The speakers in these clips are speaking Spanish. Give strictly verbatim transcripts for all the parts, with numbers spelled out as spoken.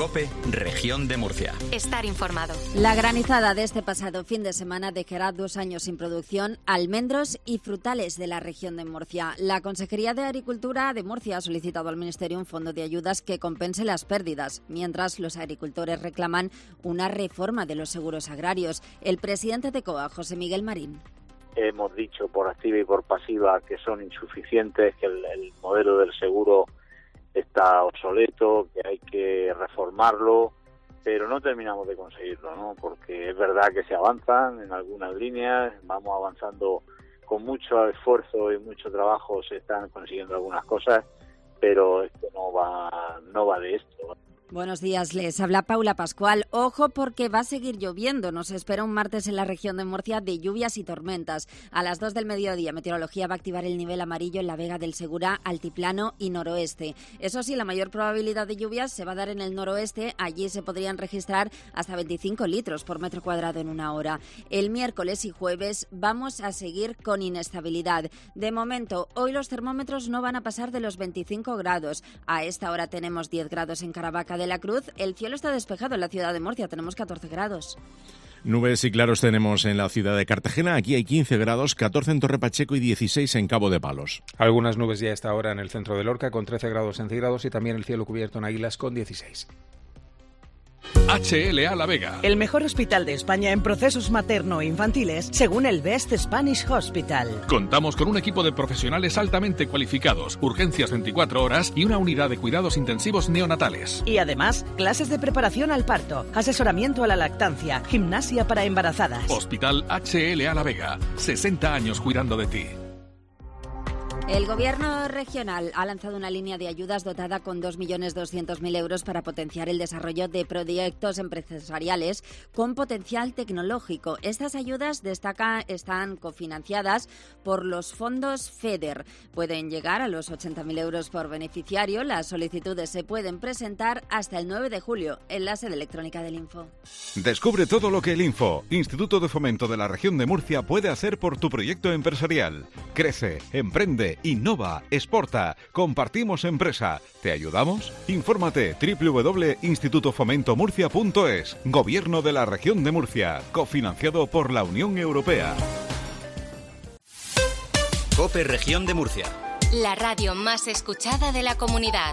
COPE, Región de Murcia. Estar informado. La granizada de este pasado fin de semana dejará dos años sin producción almendros y frutales de la región de Murcia. La Consejería de Agricultura de Murcia ha solicitado al Ministerio un fondo de ayudas que compense las pérdidas, mientras los agricultores reclaman una reforma de los seguros agrarios. El presidente de C O A, José Miguel Marín. Hemos dicho por activa y por pasiva que son insuficientes, que el, el modelo del seguro está obsoleto, que hay que reformarlo, pero no terminamos de conseguirlo, ¿no? Porque es verdad que se avanzan en algunas líneas, vamos avanzando con mucho esfuerzo y mucho trabajo, se están consiguiendo algunas cosas, pero esto no va, no va de esto. Buenos días, les habla Paula Pascual. Ojo porque va a seguir lloviendo. Nos espera un martes en la región de Murcia de lluvias y tormentas. A las dos del mediodía, Meteorología va a activar el nivel amarillo en la Vega del Segura, Altiplano y Noroeste. Eso sí, la mayor probabilidad de lluvias se va a dar en el noroeste. Allí se podrían registrar hasta veinticinco litros por metro cuadrado en una hora. El miércoles y jueves vamos a seguir con inestabilidad. De momento, hoy los termómetros no van a pasar de los veinticinco grados. A esta hora tenemos diez grados en Caravaca de la Cruz. El cielo está despejado en la ciudad de Murcia, tenemos catorce grados. Nubes y claros tenemos en la ciudad de Cartagena, aquí hay quince grados, catorce en Torre Pacheco y dieciséis en Cabo de Palos. Algunas nubes ya a esta hora en el centro de Lorca con trece grados centígrados y también el cielo cubierto en Águilas con dieciséis. H L A La Vega. El mejor hospital de España en procesos materno-infantiles, según el Best Spanish Hospital. Contamos con un equipo de profesionales altamente cualificados, urgencias veinticuatro horas y una unidad de cuidados intensivos neonatales. Y además, clases de preparación al parto, asesoramiento a la lactancia, gimnasia para embarazadas. Hospital H L A La Vega, sesenta años cuidando de ti. El Gobierno regional ha lanzado una línea de ayudas dotada con dos millones doscientos mil euros para potenciar el desarrollo de proyectos empresariales con potencial tecnológico. Estas ayudas, destaca, están cofinanciadas por los fondos FEDER. Pueden llegar a los ochenta mil euros por beneficiario. Las solicitudes se pueden presentar hasta el nueve de julio en la sede electrónica del Info. Descubre todo lo que el Info, Instituto de Fomento de la Región de Murcia, puede hacer por tu proyecto empresarial. Crece, emprende, innova, exporta, compartimos empresa. ¿Te ayudamos? Infórmate doble u doble u doble u punto instituto fomento murcia punto es. Gobierno de la Región de Murcia, cofinanciado por la Unión Europea. COPE Región de Murcia. La radio más escuchada de la comunidad.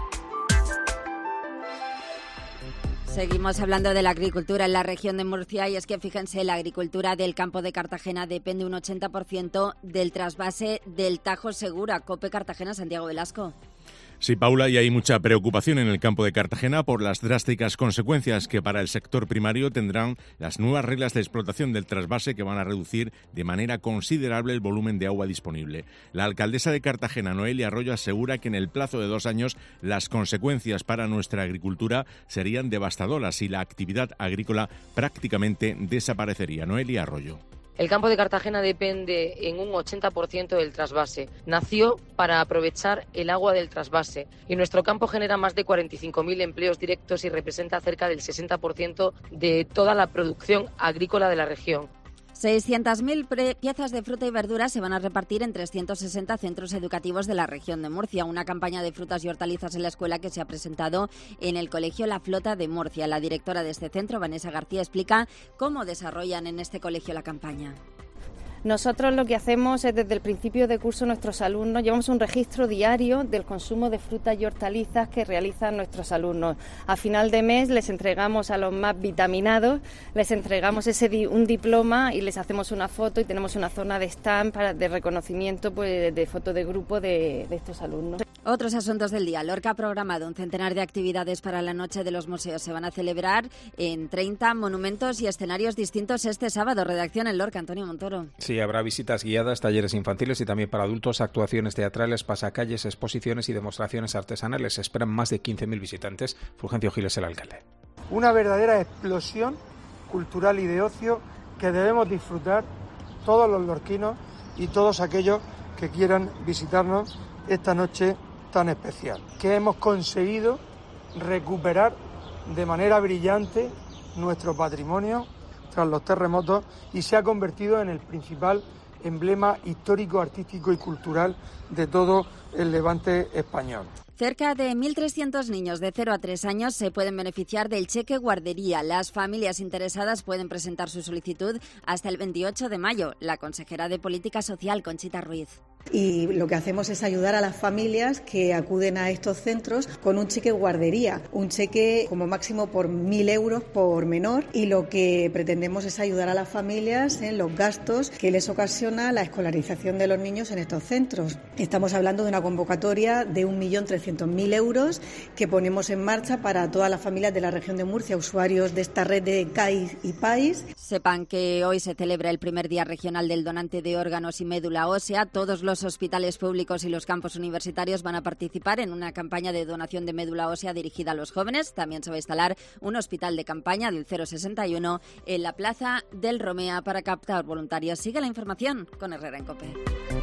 Seguimos hablando de la agricultura en la región de Murcia y es que fíjense, la agricultura del campo de Cartagena depende un ochenta por ciento del trasvase del Tajo Segura. COPE Cartagena, Santiago Velasco. Sí, Paula, y hay mucha preocupación en el campo de Cartagena por las drásticas consecuencias que para el sector primario tendrán las nuevas reglas de explotación del trasvase que van a reducir de manera considerable el volumen de agua disponible. La alcaldesa de Cartagena, Noelia Arroyo, asegura que en el plazo de dos años las consecuencias para nuestra agricultura serían devastadoras y la actividad agrícola prácticamente desaparecería. Noelia Arroyo. El campo de Cartagena depende en un ochenta por ciento del trasvase. Nació para aprovechar el agua del trasvase y nuestro campo genera más de cuarenta y cinco mil empleos directos y representa cerca del sesenta por ciento de toda la producción agrícola de la región. seiscientas mil piezas de fruta y verduras se van a repartir en trescientos sesenta centros educativos de la región de Murcia. Una campaña de frutas y hortalizas en la escuela que se ha presentado en el Colegio La Flota de Murcia. La directora de este centro, Vanessa García, explica cómo desarrollan en este colegio la campaña. Nosotros lo que hacemos es desde el principio de curso nuestros alumnos llevamos un registro diario del consumo de frutas y hortalizas que realizan nuestros alumnos. A final de mes les entregamos a los más vitaminados, les entregamos ese di- un diploma y les hacemos una foto y tenemos una zona de stand para, de reconocimiento, pues, de foto de grupo de, de estos alumnos. Otros asuntos del día. Lorca ha programado un centenar de actividades para la Noche de los Museos. Se van a celebrar en treinta monumentos y escenarios distintos este sábado. Redacción en Lorca, Antonio Montoro. Sí, habrá visitas guiadas, talleres infantiles y también para adultos, actuaciones teatrales, pasacalles, exposiciones y demostraciones artesanales. Se esperan más de quince mil visitantes. Fulgencio Giles, el alcalde. Una verdadera explosión cultural y de ocio que debemos disfrutar todos los lorquinos y todos aquellos que quieran visitarnos esta noche tan especial. Que hemos conseguido recuperar de manera brillante nuestro patrimonio tras los terremotos y se ha convertido en el principal emblema histórico, artístico y cultural de todo el levante español. Cerca de mil trescientos niños de cero a tres años se pueden beneficiar del cheque guardería. Las familias interesadas pueden presentar su solicitud hasta el veintiocho de mayo. La consejera de Política Social, Conchita Ruiz. Y lo que hacemos es ayudar a las familias que acuden a estos centros con un cheque guardería, un cheque como máximo por mil euros por menor, y lo que pretendemos es ayudar a las familias en los gastos que les ocasiona la escolarización de los niños en estos centros. Estamos hablando de una convocatoria de un millón trescientos mil euros que ponemos en marcha para todas las familias de la región de Murcia, usuarios de esta red de C A I y P A I S. Sepan que hoy se celebra el primer día regional del donante de órganos y médula ósea. Todos los Los hospitales públicos y los campos universitarios van a participar en una campaña de donación de médula ósea dirigida a los jóvenes. También se va a instalar un hospital de campaña del cero sesenta y uno en la plaza del Romea para captar voluntarios. Sigue la información con Herrera en COPE.